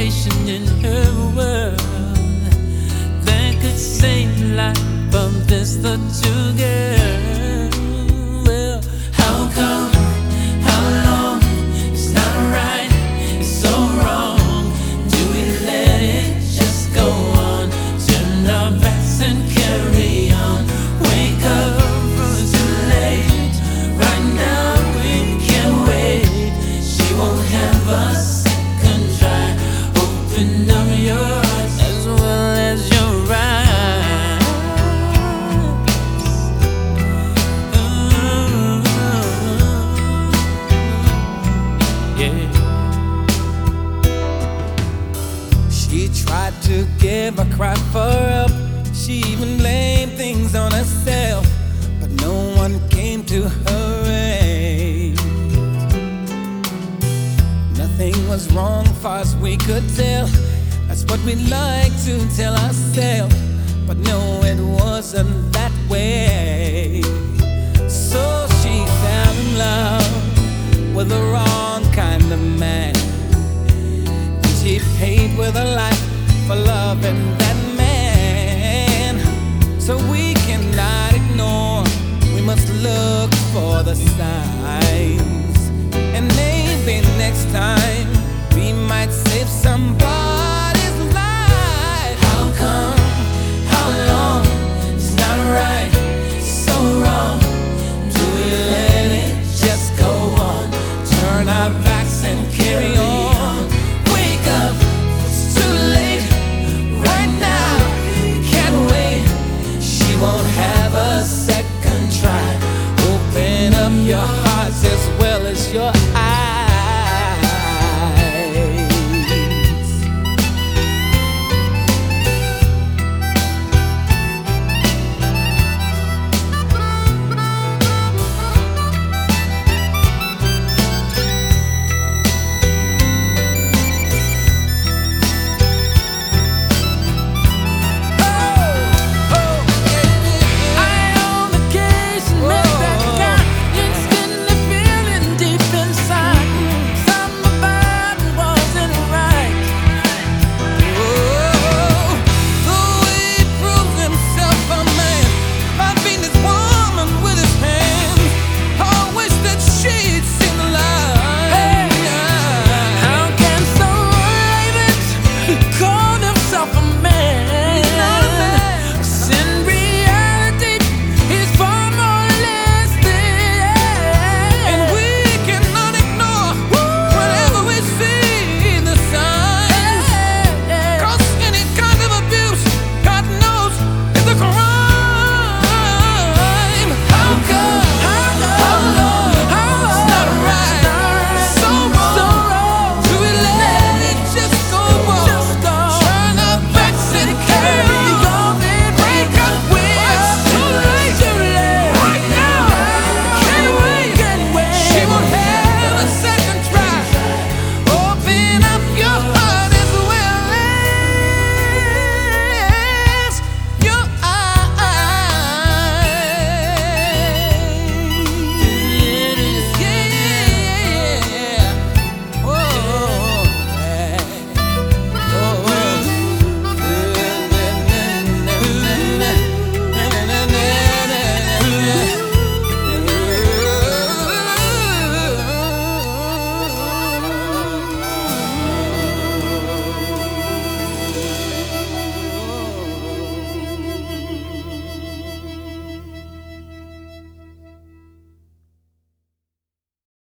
motivation in her world that could save the life of this little girl. Well, how come? How long? It's not right. It's so wrong. Do we let it just go on? Turn our backs and carry on. Wake up from too late. Right now we can't wait. She won't have a second try. Open up your eyes as well as your eyes. Yeah. She tried to give a cry for help. She even blamed things on herself, but no one came to her aid. Nothing was wrong far as we could tell. That's what we like to tell ourselves, but no, it wasn't that way. So she fell in love with the wrong kind of man. She paid with her life for loving that man. So we cannot ignore, we must look for the signs. And maybe next time